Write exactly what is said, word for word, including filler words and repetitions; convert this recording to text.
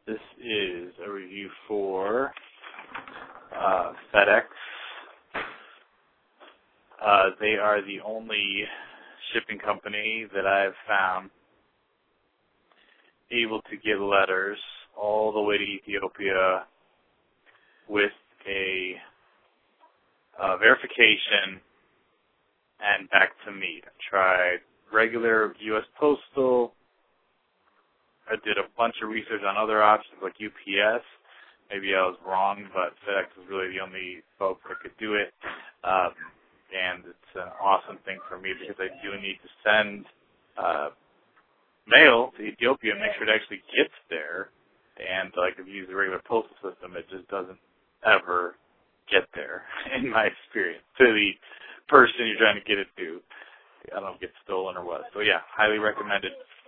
This is a review for uh, FedEx. Uh, they are the only shipping company that I've found able to get letters all the way to Ethiopia with a uh, verification and back to me. I tried regular U S Postal. I did a bunch of research on other options like U P S. Maybe I was wrong, but FedEx was really the only folks that could do it. Um, and it's an awesome thing for me because I do need to send uh, mail to Ethiopia and make sure it actually gets there. And like if you use the regular postal system, it just doesn't ever get there, in my experience, to the person you're trying to get it to. I don't know, get stolen or what. So yeah, highly recommended.